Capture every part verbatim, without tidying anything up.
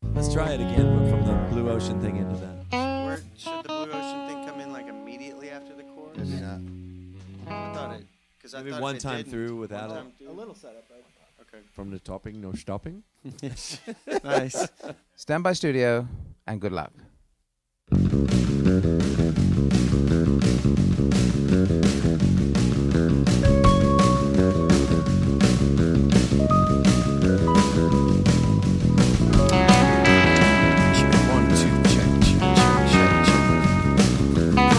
Let's try it again, but from the Blue Ocean thing into that. Where should the Blue Ocean thing come in like immediately after the chorus? Maybe not. I thought it, because I Maybe thought one if it time didn't- through without one it. time through. A little setup, right? Okay. From the topping, no stopping. Nice. Standby Studio, and good luck. Check one, two, check, check, check, check, check.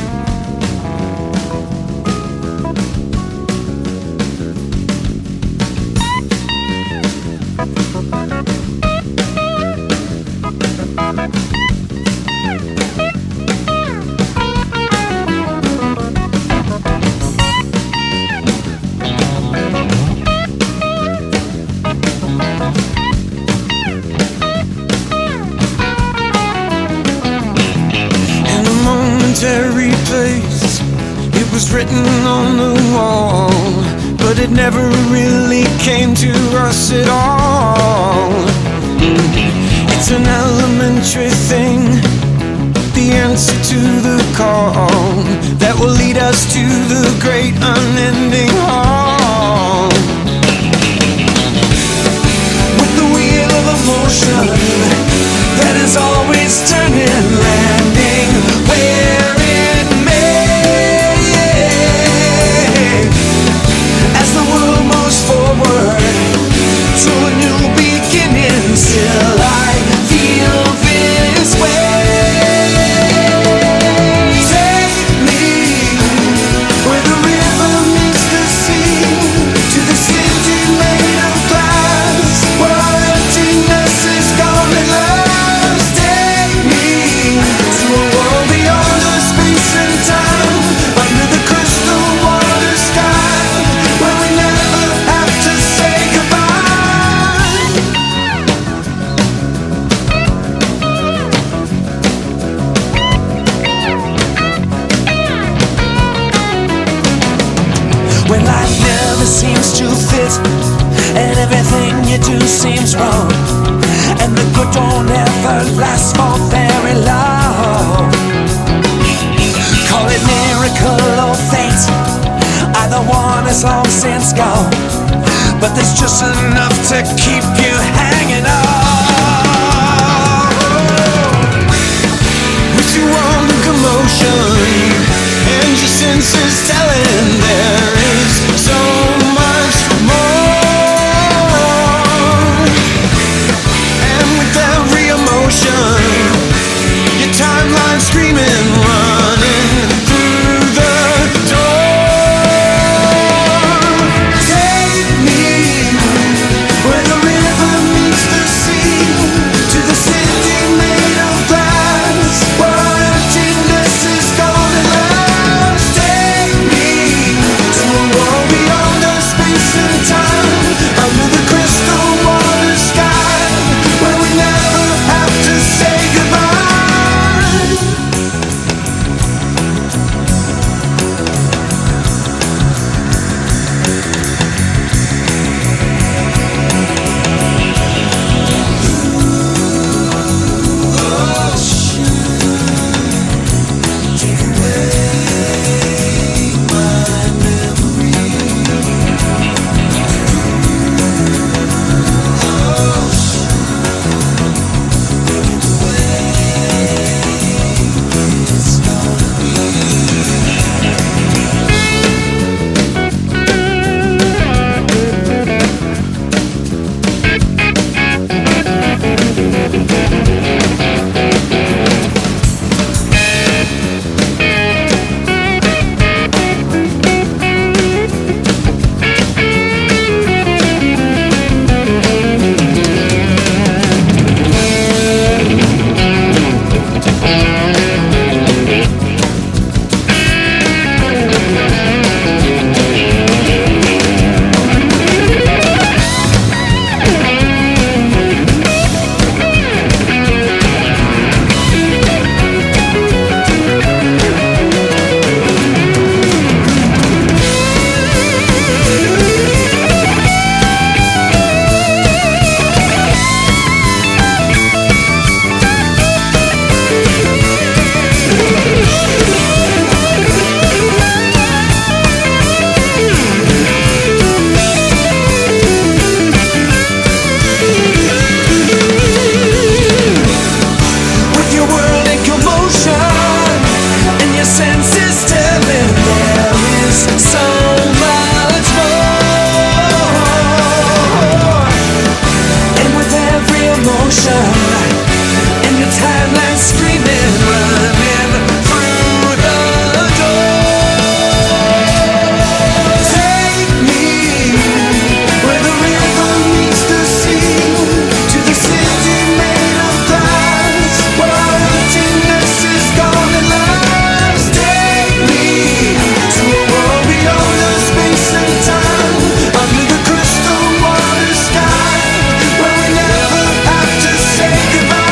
In a momentary place, it was written on the wall, but it never really came to us at all. It's an elementary thing, the answer to the call that will lead us to the great unending hall. With the wheel of emotion that is always turning, landing where it may. As the world moves forward to a new beginning, still I feel this way. Take me where the river meets the sea, to the city made of glass, where our emptiness is gone at last. Take me to a world beyond the space and time, under the crystal water sky, where we never have to say goodbye. When life never seems to fit, and everything you do seems wrong, and the good don't ever last for very long. Call it miracle or fate, either one is long since gone, but there's just enough to keep you hanging on. With your own commotion and your senses telling there is so much more. And with every emotion, your timeline screaming, running through the door. Take me where the river meets the sea, to the city made of glass, where our emptiness is gone at last. Take motion in the timeline, screaming, running through the door. Take me where the river meets the sea, to the city made of glass, where our emptiness is gone at last. Take me to a world beyond the space and time, under the crystal water sky, where we never have to say goodbye.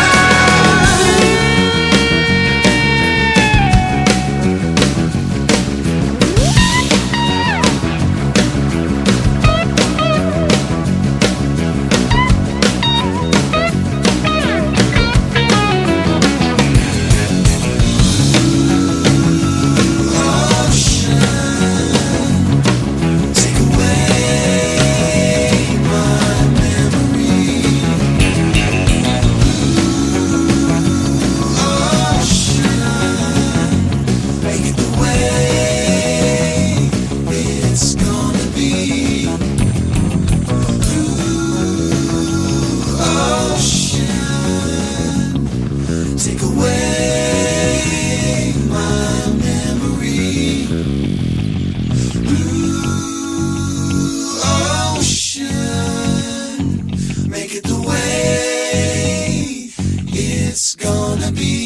Take away my memory. Blue ocean, make it the way it's gonna be.